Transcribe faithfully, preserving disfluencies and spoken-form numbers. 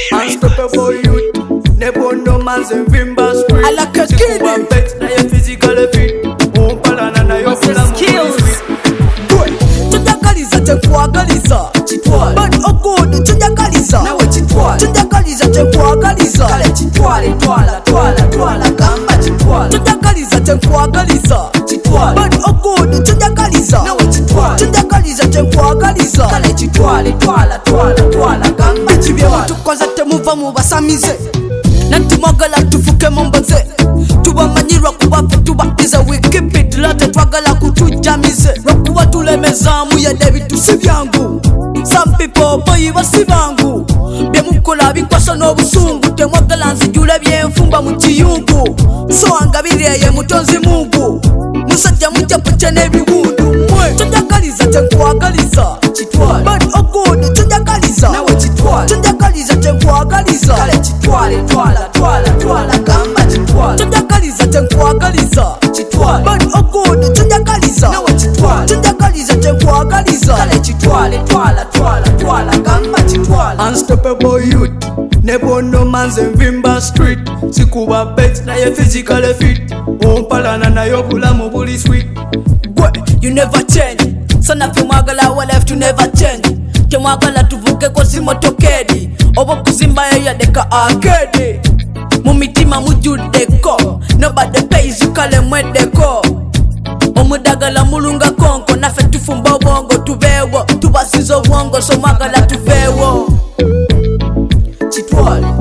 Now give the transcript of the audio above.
Unstoppable youth, never no man's in Vimba Street. I like a kid. Sikuwa bet na ya physical fit. Umpalana na yo kula skills. Tunjakaliza tekwagaliza chitwale. But okudu tunjakaliza nawe chitwale. Tunjakaliza tekwagaliza kale chitwale twala twala twala gamba chitwale. Tunjakaliza tekwagaliza chitwale. But okudu tunjakaliza nawe chitwale. Tunjakaliza tekwagaliza kale chitwale twala twala twala gamba chitwale. Tukoze temuva mu basamize. Nantumagala tufuke momboze. Tubamanyirwa kubafe tubatize. We keep it late twagala kutujamize. Lwakuba tulemezamu ya debitu si byangu. Some people boyi basi bangu. Byemukola bikwasa n'obusungu. Temwagala nzijule byenfumba mu kiyungu. So angabireye mutonzi Mungu. Musajja mujapuche n'ebiwundu mwe. Tunjakaliza tenkwagaliza chitwale. But okudu tunjakaliza nawe chitwale. Tunjakaliza tenkwagaliza kale chitwale twala twala twala gamba chitwale. Tunjakaliza tenkwagaliza chitwale. But okudu tunjakaliza nawe chitwale. Tunjakaliza tenkwagaliza kale chitwale twala twala twala gamba chitwale. Unstoppable youth, never no man's in Vimba Street. Sikuwa bet na ya physical fit. Umpalana na yo bulamu buli sweet. You never change. Sana femwagala wa left to never change. Temwagala tuvuke kwa simotokedi. Obo kuzimba ya deka arcade. Mumitima mujudeko. Nobody pays you kale mwedeko. Omudagala mulunga konko. Nafe tufumba wongo tuvewo. Tubasizo wongo so mwagala tuvewo. Chitwale.